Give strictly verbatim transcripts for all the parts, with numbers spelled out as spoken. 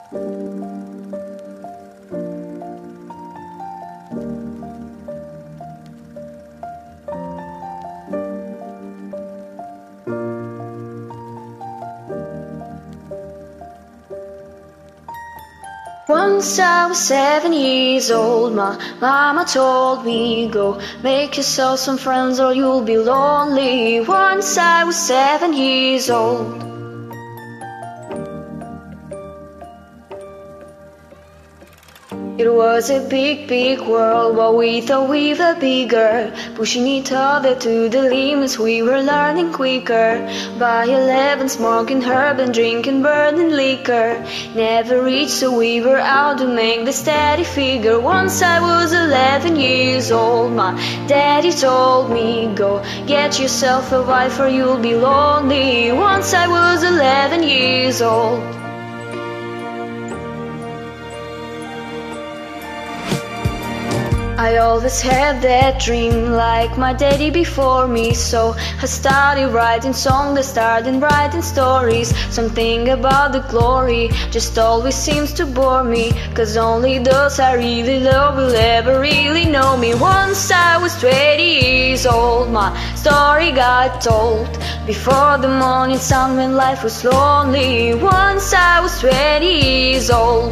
Once I was seven years old, my mama told me, go make yourself some friends or you'll be lonely. Once I was seven years old. It was a big, big world, but we thought we were bigger, pushing each other to the limits, we were learning quicker. By eleven, smoking herb and drinking burning liquor. Never reached, so we were out to make the steady figure. Once I was eleven years old, my daddy told me, go get yourself a wife or you'll be lonely. Once I was eleven years old. I always had that dream like my daddy before me, so I started writing songs, I started writing stories. Something about the glory just always seems to bore me, cause only those I really love will ever really know me. Once I was twenty years old, my story got told before the morning sun when life was lonely. Once I was twenty years old.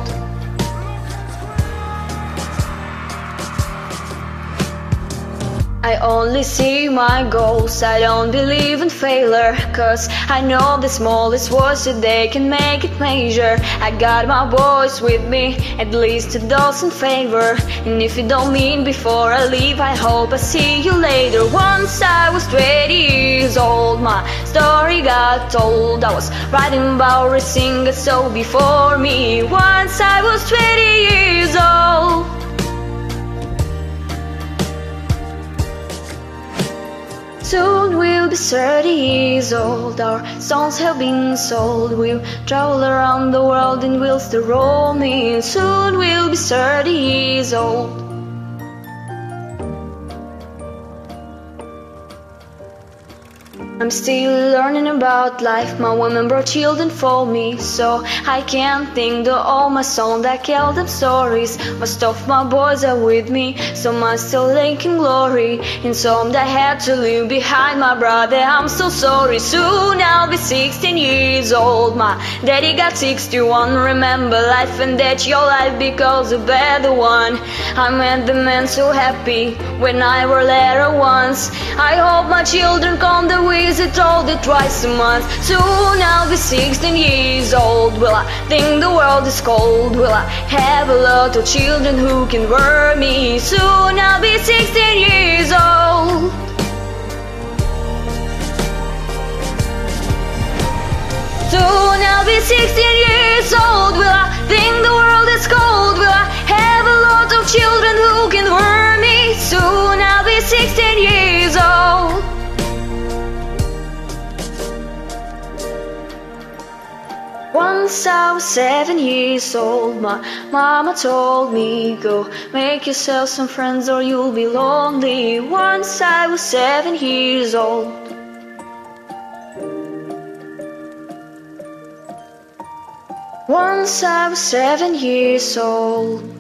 I only see my goals, I don't believe in failure, cause I know the smallest words that they can make it major. I got my boys with me, at least a dozen favor. And if you don't mean before I leave, I hope I see you later. Once I was twenty years old, my story got told. I was writing about a singer so before me. Once I was twenty years old. Soon we'll be thirty years old, our songs have been sold. We'll travel around the world and we'll still roaming. Soon we'll be thirty years old. I'm still learning about life, my women brought children for me, so I can't think that all my songs that tell them stories. Most of my boys are with me, some are still linking glory, and some that had to leave behind my brother, I'm so sorry. Soon I'll be sixteen years old, my daddy got sixty-one. Remember life and death, your life becomes a better one. I met the man so happy when I were little once. I hope my children come the visit all the twice a month. Soon I'll be sixteen years old. Will I think the world is cold? Will I have a lot of children who can wear me? Soon I'll be sixteen years old. Soon I'll be sixteen years old. Will I think the world is cold? Will I have a lot of children who can wear me? Soon I'll be sixteen years old. Once I was seven years old, my mama told me, go make yourself some friends or you'll be lonely. Once I was seven years old. Once I was seven years old.